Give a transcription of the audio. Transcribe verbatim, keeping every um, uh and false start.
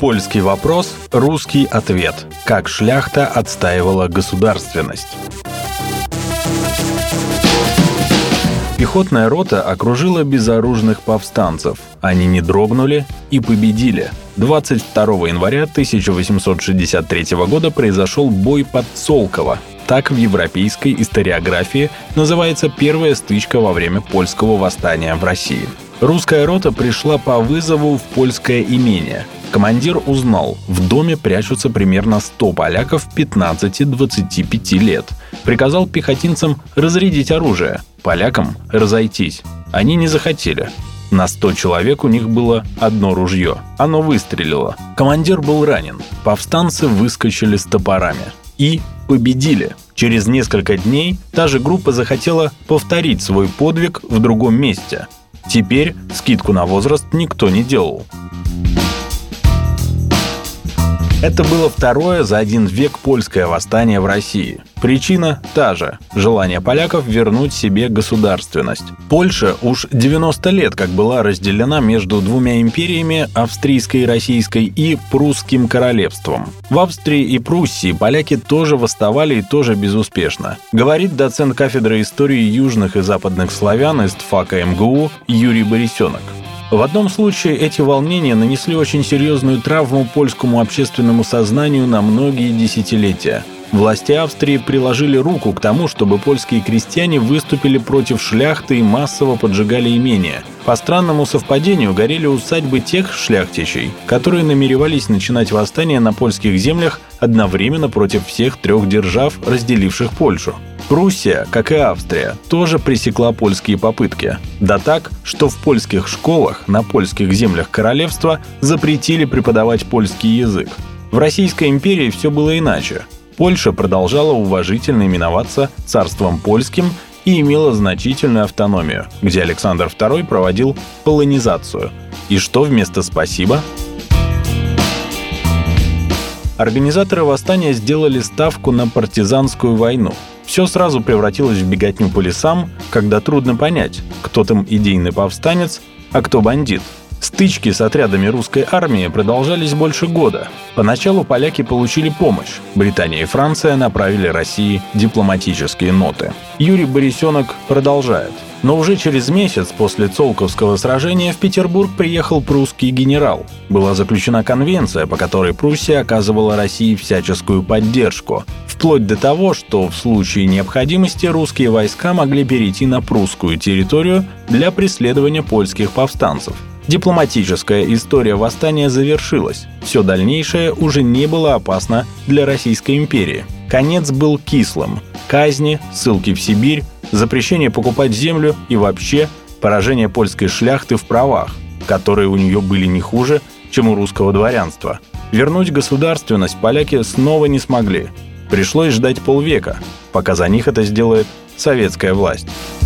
Польский вопрос, русский ответ. Как шляхта отстаивала государственность. Пехотная рота окружила безоружных повстанцев. Они не дрогнули и победили. двадцать второго января тысяча восемьсот шестьдесят третьего года произошел бой под Цолково. Так в европейской историографии называется первая стычка во время польского восстания в России. Русская рота пришла по вызову в польское имение. Командир узнал, в доме прячутся примерно сто поляков пятнадцати-двадцати пяти лет. Приказал пехотинцам разрядить оружие, полякам разойтись. Они не захотели. На сто человек у них было одно ружье. Оно выстрелило. Командир был ранен. Повстанцы выскочили с топорами. И победили. Через несколько дней та же группа захотела повторить свой подвиг в другом месте. Теперь скидку на возраст никто не делал. Это было второе за один век польское восстание в России. Причина та же – желание поляков вернуть себе государственность. Польша уж девяносто лет как была разделена между двумя империями – австрийской и российской и прусским королевством. В Австрии и Пруссии поляки тоже восставали и тоже безуспешно, говорит доцент кафедры истории южных и западных славян из ТФАКа эм гэ у Юрий Борисенок. В одном случае эти волнения нанесли очень серьезную травму польскому общественному сознанию на многие десятилетия. Власти Австрии приложили руку к тому, чтобы польские крестьяне выступили против шляхты и массово поджигали имения. По странному совпадению горели усадьбы тех шляхтичей, которые намеревались начинать восстание на польских землях одновременно против всех трех держав, разделивших Польшу. Пруссия, как и Австрия, тоже пресекла польские попытки. Да так, что в польских школах на польских землях королевства запретили преподавать польский язык. В Российской империи все было иначе. Польша продолжала уважительно именоваться царством польским и имела значительную автономию, где Александр второй проводил полонизацию. И что вместо «спасибо»? Организаторы восстания сделали ставку на партизанскую войну. Все сразу превратилось в беготню по лесам, когда трудно понять, кто там идейный повстанец, а кто бандит. Стычки с отрядами русской армии продолжались больше года. Поначалу поляки получили помощь. Британия и Франция направили России дипломатические ноты. Юрий Борисенок продолжает. Но уже через месяц после Цолковского сражения в Петербург приехал прусский генерал. Была заключена конвенция, по которой Пруссия оказывала России всяческую поддержку. Вплоть до того, что в случае необходимости русские войска могли перейти на прусскую территорию для преследования польских повстанцев. Дипломатическая история восстания завершилась. Все дальнейшее уже не было опасно для Российской империи. Конец был кислым. Казни, ссылки в Сибирь, запрещение покупать землю и вообще поражение польской шляхты в правах, которые у нее были не хуже, чем у русского дворянства. Вернуть государственность поляки снова не смогли. Пришлось ждать полвека, пока за них это сделает советская власть.